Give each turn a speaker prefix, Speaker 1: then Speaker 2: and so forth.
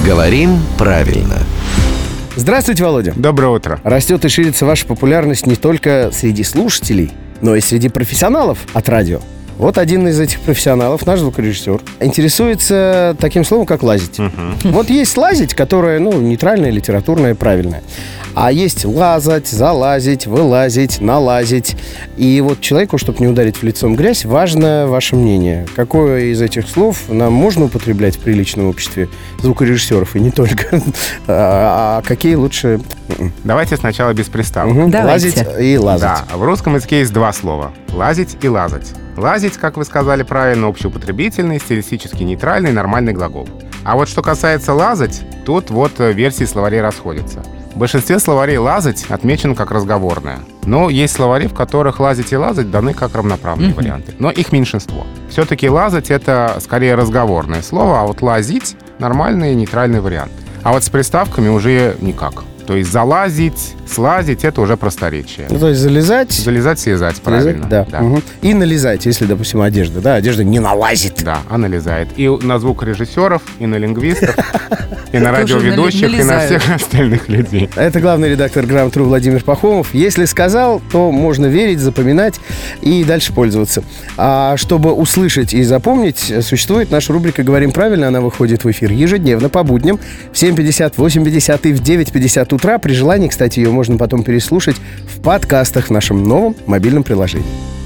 Speaker 1: Говорим правильно.
Speaker 2: Здравствуйте, Володя.
Speaker 3: Доброе утро.
Speaker 2: Растет и ширится ваша популярность не только среди слушателей, но и среди профессионалов от радио. Вот один из этих профессионалов, наш звукорежиссер, интересуется таким словом, как лазить. Вот есть лазить, которое, нейтральное, литературное, правильное. А есть лазать, залазить, вылазить, налазить. И вот человеку, чтобы не ударить в лицом грязь, важно ваше мнение. Какое из этих слов нам можно употреблять в приличном обществе звукорежиссеров, и не только? А какие лучше?
Speaker 3: Давайте сначала без приставок.
Speaker 2: Лазить и лазать.
Speaker 3: Да, в русском языке есть два слова. Лазить и лазать. Лазить, как вы сказали правильно, общеупотребительный, стилистически нейтральный, нормальный глагол. А вот что касается лазать, тут версии словарей расходятся. В большинстве словарей «лазать» отмечено как разговорное. Но есть словари, в которых «лазить» и «лазать» даны как равноправные варианты. Но их меньшинство. Все-таки «лазать» — это скорее разговорное слово, а вот «лазить» — нормальный нейтральный вариант. А вот с приставками уже никак. То есть залазить, слазить — это уже просторечие.
Speaker 2: То есть залезать.
Speaker 3: Залезать, слезать, правильно.
Speaker 2: Да. Угу. И налезать, если, допустим, одежда. Да, одежда не налазит.
Speaker 3: Да, а налезает. И на звукорежиссеров, и на лингвистов, и на радиоведущих, и на всех остальных людей.
Speaker 2: Это главный редактор «Грамотру» Владимир Пахомов. Если сказал, то можно верить, запоминать и дальше пользоваться. А чтобы услышать и запомнить, существует наша рубрика «Говорим правильно». Она выходит в эфир ежедневно по будням в 7:50, 8:50 и в 9:50 утра. При желании, кстати, ее можно потом переслушать в подкастах в нашем новом мобильном приложении.